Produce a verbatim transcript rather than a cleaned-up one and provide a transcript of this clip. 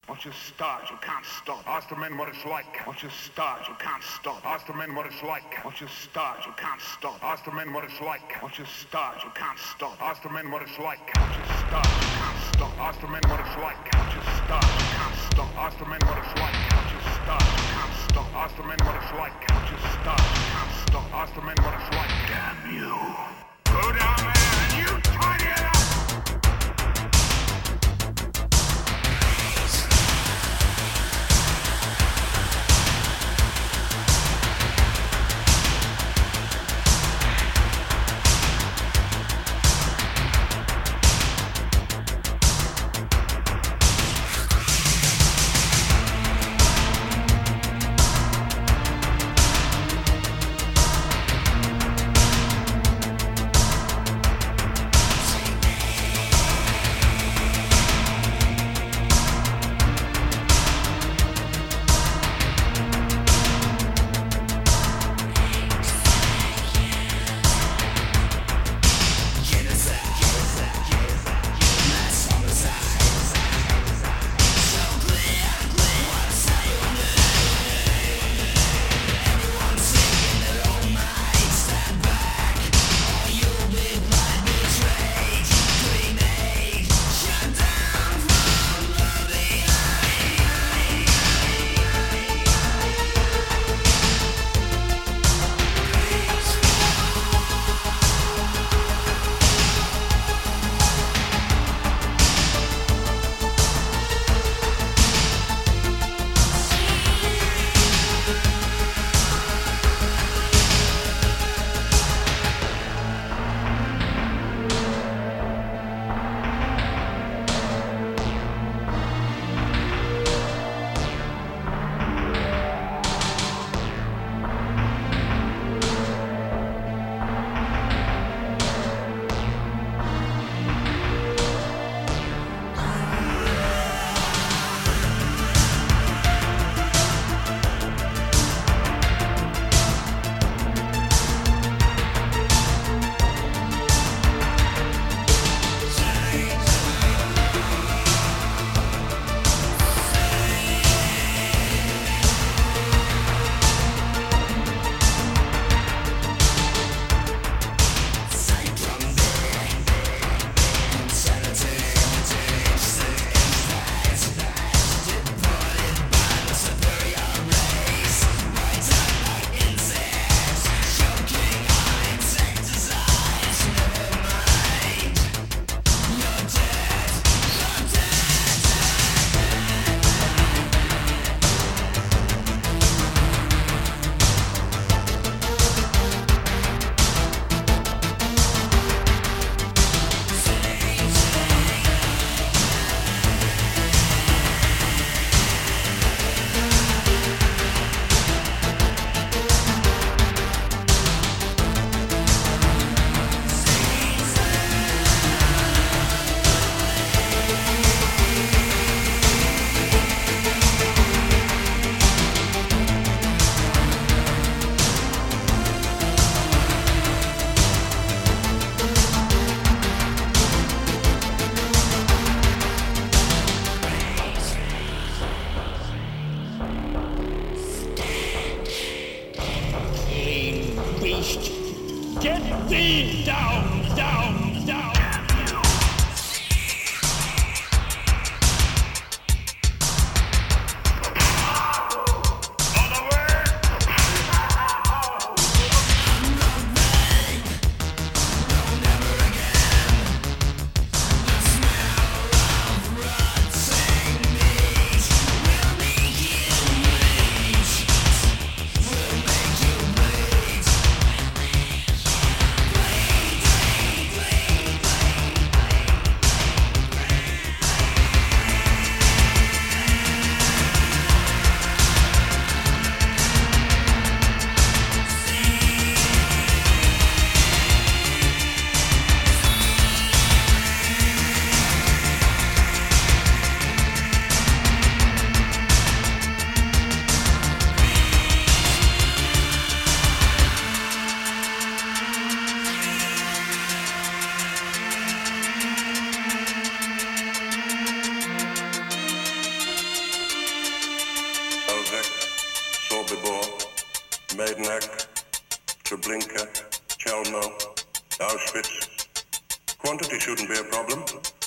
Once you start, you can't stop. Ask the men what it's like. Once you start, you can't stop. Ask the men what it's like. Once you start, you can't stop. Ask the men what it's like. Once you start, you can't stop. Ask the men what it's like. Once you start, you can't stop. Ask the men what it's like. Once you start, you can't stop. Ask the men what it's like. Once you start, you can't stop. Ask the men what it's like. Once you start, you can't stop. Ask the men what it's like. Damn you. Go down there and you tidy it up. Get thee down, down, down. Bleed. Maidenack, Treblinka, Chelmo, Auschwitz. Quantity shouldn't be a problem.